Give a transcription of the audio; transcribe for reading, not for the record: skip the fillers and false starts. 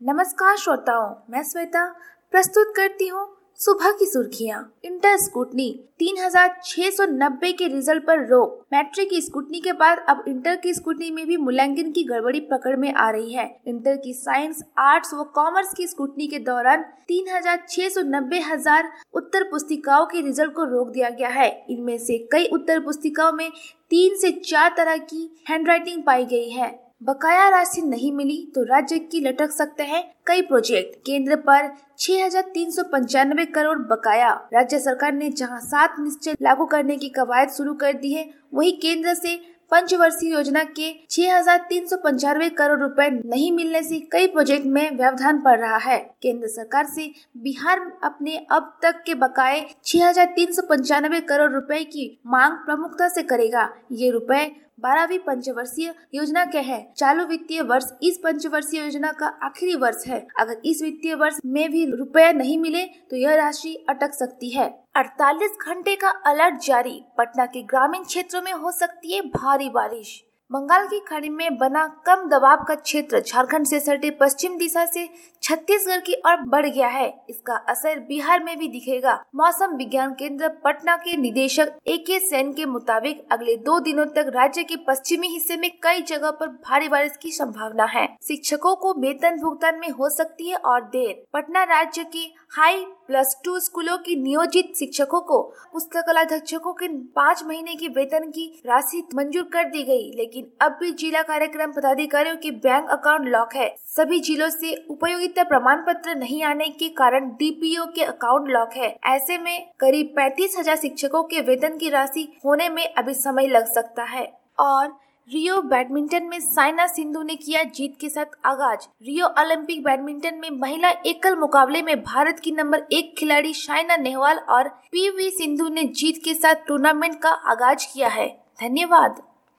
नमस्कार श्रोताओं, मैं श्वेता प्रस्तुत करती हूँ सुबह की सुर्खियाँ। इंटर स्कूटनी 3690 के रिजल्ट पर रोक। मैट्रिक की स्कूटनी के बाद अब इंटर की स्कूटनी में भी मूल्यांकन की गड़बड़ी पकड़ में आ रही है। इंटर की साइंस, आर्ट्स व कॉमर्स की स्कूटनी के दौरान 3,690,000 उत्तर पुस्तिकाओं के रिजल्ट को रोक दिया गया है। इनमें से कई उत्तर पुस्तिकाओं में 3 से 4 तरह की हैंडराइटिंग पाई गई है। बकाया राशि नहीं मिली तो राज्य की लटक सकते हैं कई प्रोजेक्ट। केंद्र पर 6,395 करोड़ बकाया। राज्य सरकार ने जहां 7 निश्चय लागू करने की कवायद शुरू कर दी है, वहीं केंद्र से पंचवर्षीय योजना के 6,395 करोड़ रुपए नहीं मिलने से कई प्रोजेक्ट में व्यवधान पड़ रहा है। केंद्र सरकार से बिहार अपने अब तक के बकाए 6,395 करोड़ रुपए की मांग प्रमुखता से करेगा। ये रुपए 12वीं पंचवर्षीय योजना के हैं। चालू वित्तीय वर्ष इस पंचवर्षीय योजना का आखिरी वर्ष है। अगर इस वित्तीय वर्ष में भी रुपए नहीं मिले तो यह राशि अटक सकती है। 48 घंटे का अलर्ट जारी। पटना के ग्रामीण क्षेत्रों में हो सकती है भारी बारिश। बंगाल की खाड़ी में बना कम दबाव का क्षेत्र झारखंड से सटे पश्चिम दिशा से छत्तीसगढ़ की ओर बढ़ गया है। इसका असर बिहार में भी दिखेगा। मौसम विज्ञान केंद्र पटना के निदेशक AK सेन के मुताबिक अगले 2 दिनों तक राज्य के पश्चिमी हिस्से में कई जगह पर भारी बारिश की संभावना है। शिक्षकों को वेतन भुगतान में हो सकती है और देर। पटना राज्य के हाई +2 स्कूलों की नियोजित शिक्षकों को पुस्तकालयाध्यक्षकों के 5 महीने की वेतन की राशि मंजूर कर दी गई, लेकिन अब भी जिला कार्यक्रम पदाधिकारियों के बैंक अकाउंट लॉक है। सभी जिलों से उपयोगिता प्रमाण पत्र नहीं आने के कारण DPO के अकाउंट लॉक है। ऐसे में करीब 35,000 शिक्षकों के वेतन की राशि होने में अभी समय लग सकता है। और रियो बैडमिंटन में साइना सिंधु ने किया जीत के साथ आगाज। रियो ओलंपिक बैडमिंटन में महिला एकल मुकाबले में भारत की नंबर 1 खिलाड़ी साइना नेहवाल और PV सिंधु ने जीत के साथ टूर्नामेंट का आगाज किया है। धन्यवाद।